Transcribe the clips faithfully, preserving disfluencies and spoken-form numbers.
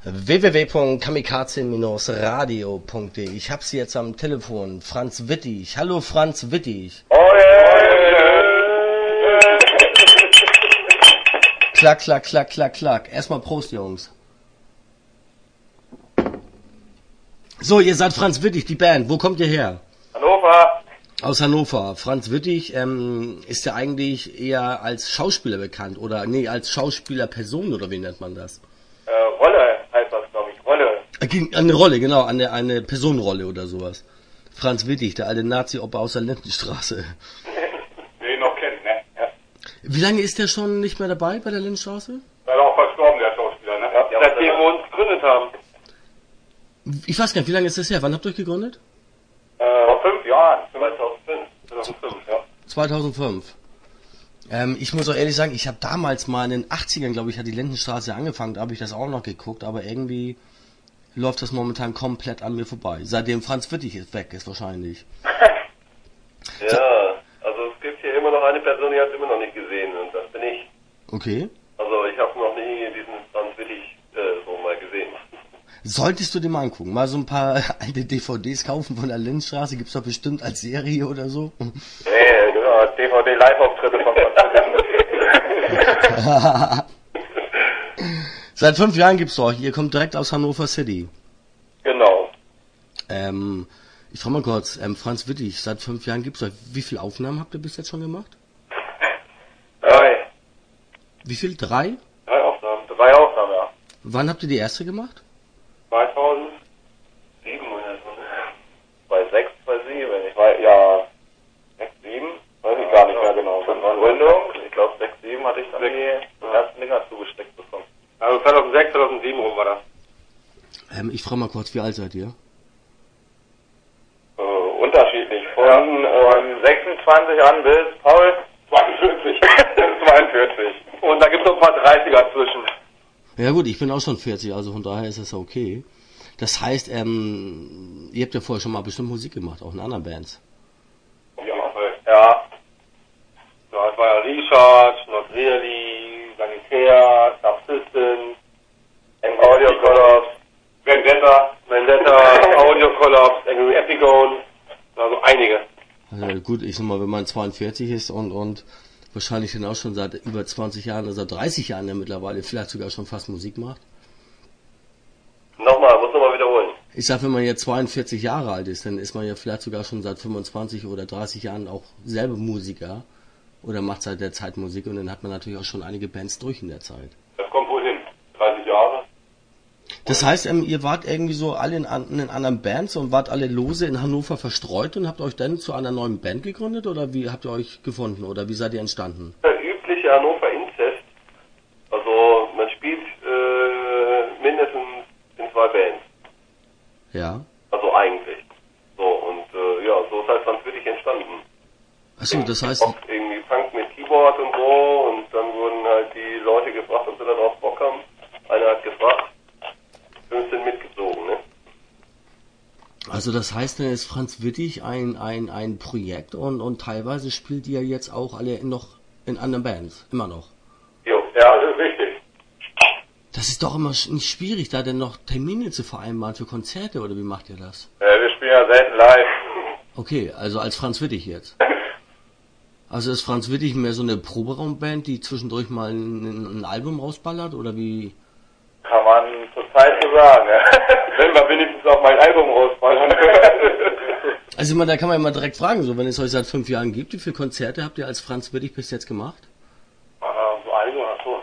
w w w punkt kamikaze Bindestrich radio punkt de. Ich hab Sie jetzt am Telefon. Franz Wittig. Hallo Franz Wittig. Oh yeah. Klack, klack, klack, klack, klack. Erstmal Prost, Jungs. So, ihr seid Franz Wittig, die Band. Wo kommt ihr her? Hannover. Aus Hannover. Franz Wittig ähm, ist ja eigentlich eher als Schauspieler bekannt. Oder, nee, als Schauspielerperson, oder wie nennt man das? Äh, Rolle heißt das, glaube ich. Rolle. Eine Rolle, genau. Eine, eine Personenrolle oder sowas. Franz Wittig, der alte Nazi-Opa aus der Lindenstraße. Den noch kennt, ne? Ja. Wie lange ist der schon nicht mehr dabei bei der Lindenstraße? Er ist auch verstorben, der Schauspieler, ne? Ja, seitdem wir uns gegründet haben. Ich weiß gar nicht, wie lange ist das her? Wann habt ihr euch gegründet? Äh, vor fünf Jahren. zweitausendfünf. zweitausendfünf, ja. zweitausendfünf. Ähm, ich muss auch ehrlich sagen, ich habe damals mal in den achtzigern, glaube ich, hat die Lindenstraße angefangen, da habe ich das auch noch geguckt, aber irgendwie läuft das momentan komplett an mir vorbei. Seitdem Franz Wittig ist weg ist wahrscheinlich. Ja, also es gibt hier immer noch eine Person, die hat es immer noch nicht gesehen und das bin ich. Okay. Also ich habe noch nie diesen Franz Wittig äh, so mal gesehen. Solltest du dir mal angucken. Mal so ein paar alte D V Ds kaufen von der Lindenstraße. Gibt's doch bestimmt als Serie oder so. Nee, genau, D V D-Live-Auftritte von Franz Wittig. Seit fünf Jahren gibt's euch. Ihr kommt direkt aus Hannover City. Genau. Ähm, ich frage mal kurz, ähm, Franz Wittig, seit fünf Jahren gibt's euch. Wie viele Aufnahmen habt ihr bis jetzt schon gemacht? Drei. Wie viel? Drei? Drei Aufnahmen. Drei Aufnahmen, ja. Wann habt ihr die erste gemacht? zweitausendsieben oder so. zweitausendsechs, zweitausendsieben. Ich weiß, ja, sechs, sieben, weiß ich gar nicht mehr genau. Von Gründung, ich glaube sechs, sieben hatte ich dann die ersten Dinger zugesteckt bekommen. Also zweitausendsechs, zweitausendsieben rum war das. Ähm, ich frage mal kurz, wie alt seid ihr? Äh, unterschiedlich. Von, ja. von sechsundzwanzig an bis, Paul? zweiundvierzig. zweiundvierzig. Und da gibt es noch ein paar dreißiger zwischen. Ja gut, ich bin auch schon vierzig, also von daher ist das okay. Das heißt, ähm, ihr habt ja vorher schon mal bestimmt Musik gemacht, auch in anderen Bands. Ja, ja. Ja, es war ja Richard, Not Really, Sanitär, Subsistence, Audio Collapse, Vendetta, Vendetta, Audio Collapse, Epigone, also einige. Also gut, ich sag mal, wenn man zweiundvierzig ist und und wahrscheinlich dann auch schon seit über zwanzig Jahren, also seit dreißig Jahren ja mittlerweile vielleicht sogar schon fast Musik macht. Nochmal, muss nochmal wiederholen. Ich sag, wenn man jetzt zweiundvierzig Jahre alt ist, dann ist man ja vielleicht sogar schon seit fünfundzwanzig oder dreißig Jahren auch selber Musiker oder macht seit der Zeit Musik und dann hat man natürlich auch schon einige Bands durch in der Zeit. Das kommt wohl hin. dreißig Jahre. Das heißt, ähm, ihr wart irgendwie so alle in, an, in anderen Bands und wart alle lose in Hannover verstreut und habt euch dann zu einer neuen Band gegründet oder wie habt ihr euch gefunden oder wie seid ihr entstanden? Der übliche Hannover Inzest. Also man spielt äh, mindestens in zwei Bands. Ja. Also eigentlich. So und äh, ja, so ist halt Franz Wittig entstanden. Achso, das heißt... Oft irgendwie Punk mit Keyboard und so und dann wurden halt die Leute gefragt, ob sie darauf Bock haben. Einer hat gefragt. fünfzehn mitgezogen, ne? Also das heißt, dann ist Franz Wittig ein, ein, ein Projekt und, und teilweise spielt ihr jetzt auch alle noch in anderen Bands, immer noch. Jo, ja, das ist richtig. Das ist doch immer sch- nicht schwierig, da denn noch Termine zu vereinbaren für Konzerte oder wie macht ihr das? Äh, wir spielen ja selten live. Okay, also als Franz Wittig jetzt. Also ist Franz Wittig mehr so eine Proberaumband, die zwischendurch mal ein, ein Album rausballert oder wie? Kann man zurzeit so sagen, ja. Wenn wir wenigstens auch mein Album rausballern. Also ich meine, da kann man ja mal direkt fragen, so wenn es euch seit fünf Jahren gibt, wie viele Konzerte habt ihr als Franz Wittig bis jetzt gemacht? Ah, so einige oder so.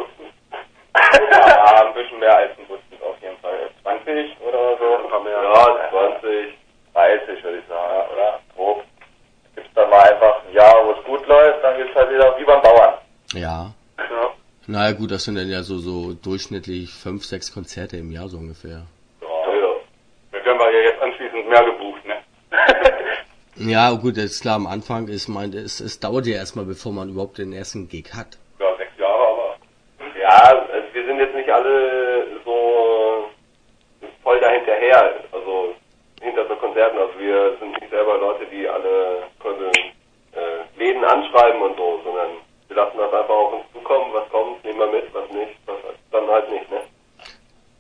Ja, ein bisschen mehr als ein Dutzend auf jeden Fall. zwanzig oder so? Ein paar mehr. Ja, zwanzig, dreißig würde ich sagen, oder? Grob. Gibt's dann mal einfach ein Jahr, wo es gut läuft, dann geht's halt wieder wie beim Bauern. Ja. Ja. Naja gut, das sind dann ja so, so durchschnittlich fünf, sechs Konzerte im Jahr so ungefähr. Ja, ja. Wir werden wir ja jetzt anschließend mehr gebucht, ne? Ja gut, das ist klar, am Anfang ist mein, es, es dauert ja erstmal, bevor man überhaupt den ersten Gig hat. Ja, sechs Jahre, aber. Ja, also wir sind jetzt nicht alle so voll dahinterher, also hinter so Konzerten. Also wir sind nicht selber Leute, die alle äh, Läden anschreiben und so, sondern wir lassen das einfach auf uns zukommen, was kommt, nehmen wir mit, was nicht, was dann halt nicht, ne?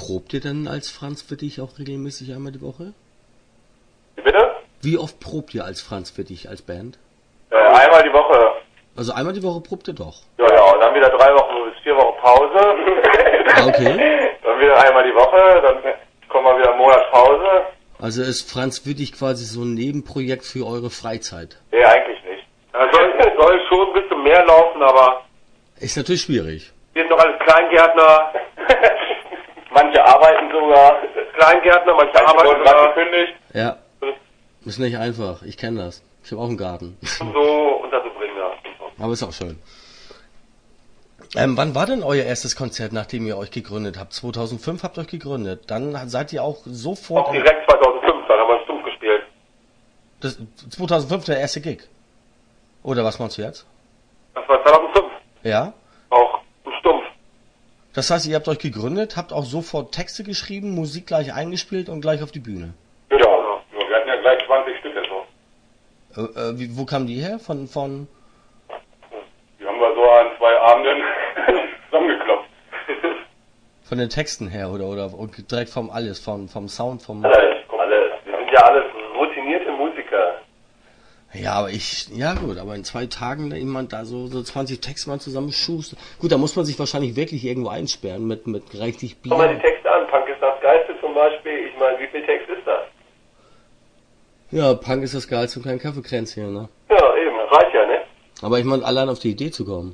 probt ihr denn als Franz für dich auch regelmäßig einmal die Woche? Wie bitte? Wie oft probt ihr als Franz für dich als Band? Äh, einmal die Woche. Also einmal die Woche probt ihr doch. Ja, ja, und dann wieder drei Wochen bis vier Wochen Pause. Ah, okay. Dann wieder einmal die Woche, dann kommen wir wieder einen Monat Pause. Also ist Franz für dich quasi so ein Nebenprojekt für eure Freizeit? Nee, eigentlich nicht. Ja, soll, soll schon ein bisschen mehr laufen, aber Ist natürlich schwierig. wir sind doch alles Kleingärtner. Manche arbeiten sogar. Kleingärtner, manche, manche arbeiten sogar. Gekündigt. Ja. Ist nicht einfach. Ich kenne das. Ich habe auch einen Garten. Und so unterzubringen, ja. Aber ist auch schön. Ähm, wann war denn euer erstes Konzert, nachdem ihr euch gegründet habt? zweitausendfünf habt ihr euch gegründet. Dann seid ihr auch sofort... Auch direkt zweitausendfünf, dann haben wir Stumpf gespielt. Das, zweitausendfünf der erste Gig. Oder was meinst du jetzt? Das war zweitausendfünf. Ja? Auch im Stumpf. Das heißt, ihr habt euch gegründet, habt auch sofort Texte geschrieben, Musik gleich eingespielt und gleich auf die Bühne. Ja, ja. Wir hatten ja gleich zwanzig Stück so. Äh, äh, wie, wo kamen die her? Von, von... Die haben wir so an zwei Abenden zusammengeklopft. Von den Texten her oder oder direkt vom alles, vom vom Sound, vom. Alles, alles. Wir sind ja alles routinierte Musiker. Ja, aber ich, ja gut, aber in zwei Tagen jemand da so so zwanzig Texte mal zusammenschustert. Gut, da muss man sich wahrscheinlich wirklich irgendwo einsperren mit mit reichlich Bier. Schau mal die Texte an. Punk ist das Geilste zum Beispiel. Ich meine, wie viel Text ist das? Ja, Punk ist das Geilste und kein Kaffeekränzchen, ne? Ja, eben. Reicht ja, ne? Aber ich meine, allein auf die Idee zu kommen.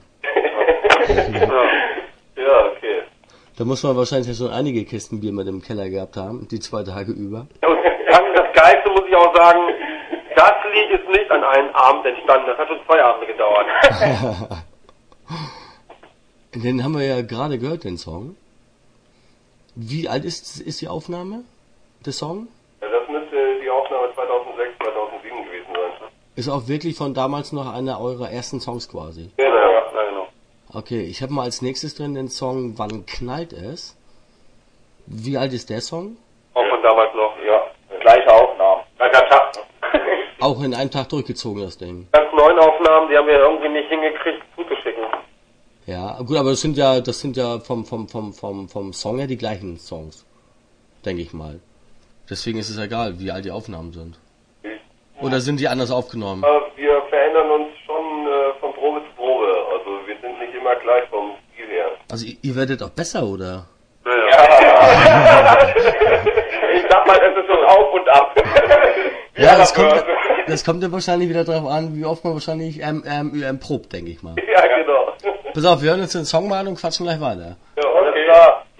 Ja, okay. Da muss man wahrscheinlich schon einige Kisten Bier mit im Keller gehabt haben, die zwei Tage über. Und Punk ist das Geilste, muss ich auch sagen. Das Lied ist nicht an einem Abend entstanden. Das hat schon zwei Abende gedauert. Den haben wir ja gerade gehört, den Song. Wie alt ist, ist die Aufnahme, der Song? Ja, das müsste die Aufnahme zweitausendsechs, zweitausendsieben gewesen sein. Ist auch wirklich von damals noch einer eurer ersten Songs quasi. Genau, ja, genau. Okay, ich habe mal als nächstes drin den Song Wann knallt es? Wie alt ist der Song? Auch von damals noch, ja. Gleiche Aufnahme. Gleicher Tag. Auch in einem Tag durchgezogen, das Ding. Ganz neuen Aufnahmen, die haben wir irgendwie nicht hingekriegt zuzuschicken. Ja, gut, aber das sind ja, das sind ja vom, vom, vom, vom, vom Song her die gleichen Songs. Denke ich mal. Deswegen ist es egal, wie alt die Aufnahmen sind. Oder sind die anders aufgenommen? Wir verändern uns schon äh, von Probe zu Probe. Also wir sind nicht immer gleich vom Stil her. Also ihr, ihr werdet auch besser, oder? Ja. Ich sag mal, es ist so ein Auf und Ab. Ja, das kommt, das kommt ja wahrscheinlich wieder drauf an, wie oft man wahrscheinlich ähm, ähm, ähm, probt, denke ich mal. Ja, genau. Pass auf, wir hören uns den Song mal an und quatschen gleich weiter. Ja, alles klar.